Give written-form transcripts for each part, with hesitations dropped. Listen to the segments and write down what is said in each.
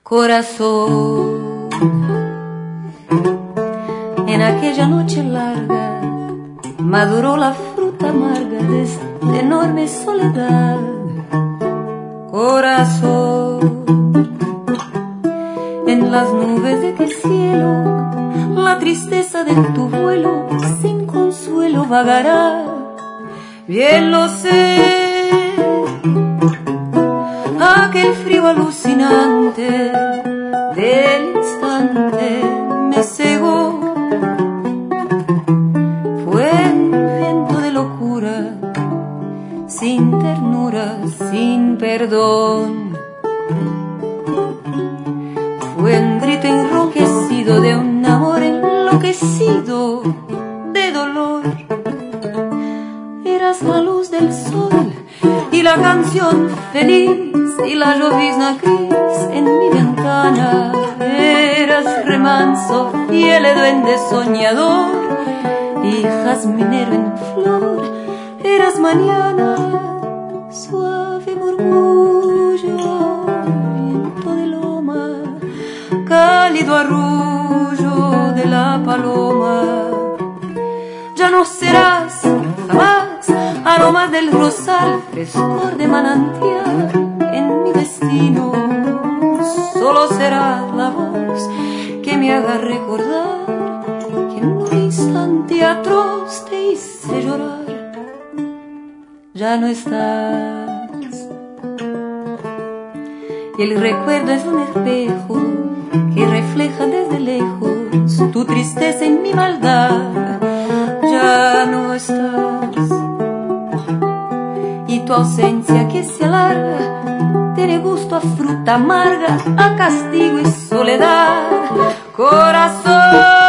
corazón. En aquella noche larga maduró la fruta amarga de esta enorme soledad. Corazón, en las nubes de qué cielo la tristeza de tu vuelo sin consuelo vagará. Bien lo sé, aquel frío alucinante del instante me cegó. Fue un viento de locura, sin ternura, sin perdón. Fue un grito enronquecido de un amor enloquecido de dolor. Eras la luz del sol y la canción feliz y la llovizna gris en mi ventana. Eras remanso, fiel duende soñador y jazminero en flor. Eras mañana, suave murmullo, viento de loma, cálido arrullo de la paloma. Ya no serás jamás aroma del rosal, frescor de manantial en mi destino. Solo serás la voz que me haga recordar que en un instante atroz te hice llorar. Ya no estás, y el recuerdo es un espejo que refleja desde lejos tu tristeza en mi maldad. Ya no estás, y tu ausencia que se alarga tiene gusto a fruta amarga, a castigo y soledad. Corazón,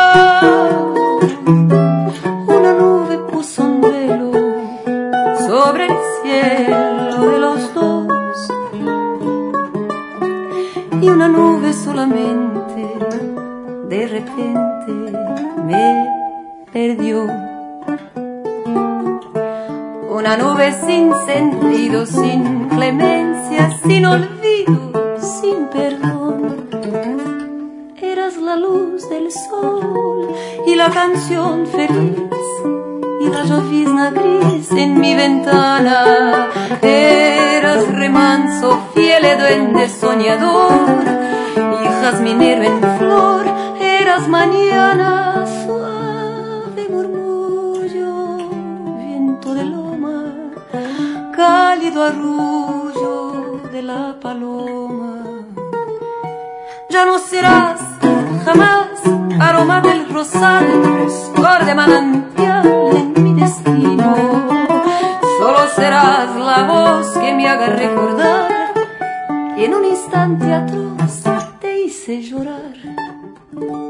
una nube puso un velo sobre el cielo de los dos, y una nube solamente de repente me perdió. Una nube sin sentido, sin clemencia, sin olvido, sin perdón. Eras la luz del sol y la canción feliz y la llovizna gris en mi ventana. Eras remanso, fiel duende soñador y jazminero en flor. Eras mañana, suave murmullo, viento de loma, cálido arrullo de la paloma. Ya no serás jamás aroma del rosal, frescor de manantial en mi destino. Solo serás la voz que me haga recordar que en un instante atroz te hice llorar.